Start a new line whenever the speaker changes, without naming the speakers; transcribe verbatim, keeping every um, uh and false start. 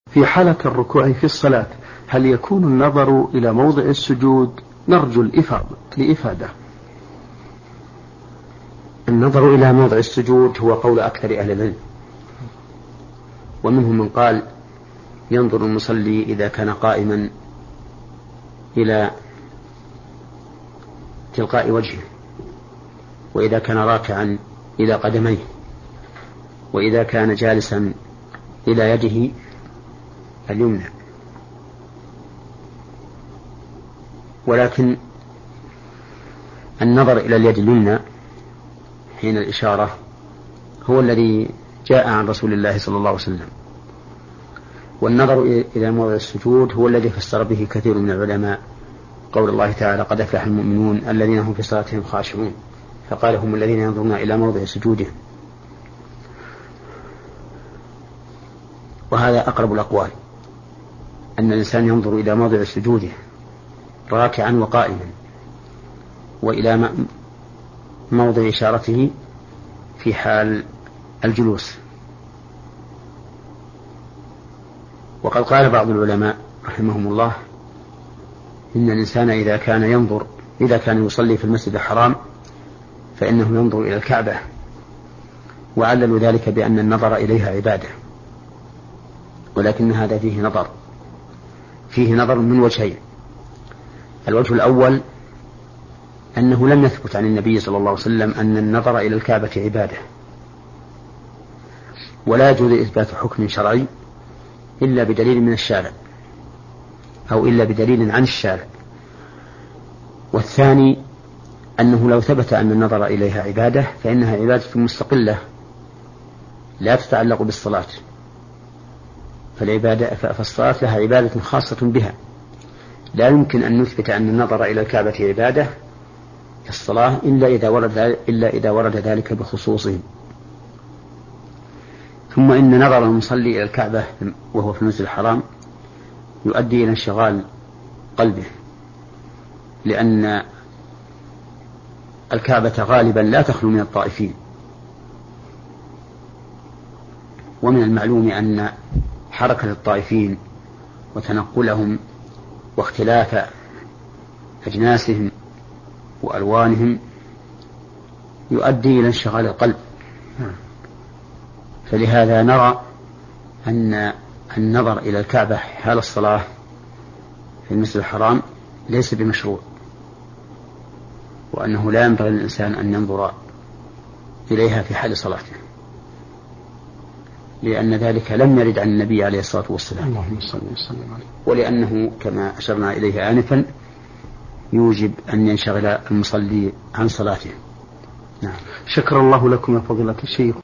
في حالة الركوع في الصلاة هل يكون النظر إلى موضع السجود؟ نرجو الإفاضة لإفادة.
النظر إلى موضع السجود هو قول أكثر أهل العلم، ومنهم من قال ينظر المصلي إذا كان قائما إلى تلقاء وجهه، وإذا كان راكعا إلى قدميه، وإذا كان جالسا إلى يده اليمنى. ولكن النظر إلى اليد اليمنى حين الإشارة هو الذي جاء عن رسول الله صلى الله عليه وسلم، والنظر إلى موضع السجود هو الذي فسر به كثير من العلماء قول الله تعالى قد أفلح المؤمنون الذين هم في صلاتهم خاشعون، فقال هم الذين ينظرون إلى موضع سجودهم. وهذا أقرب الأقوال، أن الإنسان ينظر إلى موضع سجوده راكعا وقائما، وإلى موضع إشارته في حال الجلوس. وقد قال بعض العلماء رحمهم الله إن الإنسان إذا كان ينظر إذا كان يصلي في المسجد الحرام فإنه ينظر إلى الكعبة، وعللوا ذلك بأن النظر إليها عبادة، ولكن هذا فيه نظر فيه نظر من وجهين. الوجه الأول أنه لم يثبت عن النبي صلى الله عليه وسلم أن النظر إلى الكعبة عبادة، ولا يجوز إثبات حكم شرعي إلا بدليل من الشارع أو إلا بدليل عن الشارع. والثاني أنه لو ثبت أن النظر إليها عبادة فإنها عبادة مستقلة لا تتعلق بالصلاة، فالعبادة فالصلاة لها عبادة خاصة بها، لا يمكن أن نثبت أن النظر إلى الكعبة عبادة في الصلاة إلا إذا ورد إلا إذا ورد ذلك بخصوصه. ثم إن نظر المصلي إلى الكعبة وهو في المسجد الحرام يؤدي إلى انشغال قلبه، لأن الكعبة غالبا لا تخلو من الطائفين، ومن المعلوم أن حركة الطائفين وتنقلهم واختلاف أجناسهم وألوانهم يؤدي إلى انشغال القلب. فلهذا نرى أن النظر إلى الكعبة حال الصلاة في المسجد الحرام ليس بمشروع، وأنه لا ينبغي للإنسان أن ينظر إليها في حال صلاته، لأن ذلك لم يرد عن النبي عليه الصلاة والسلام،
اللهم صل وسلم عليه،
ولأنه كما أشرنا إليه آنفا يوجب أن ينشغل المصلي عن صلاته.
نعم. شكر الله لكم يا فضيلة الشيخ.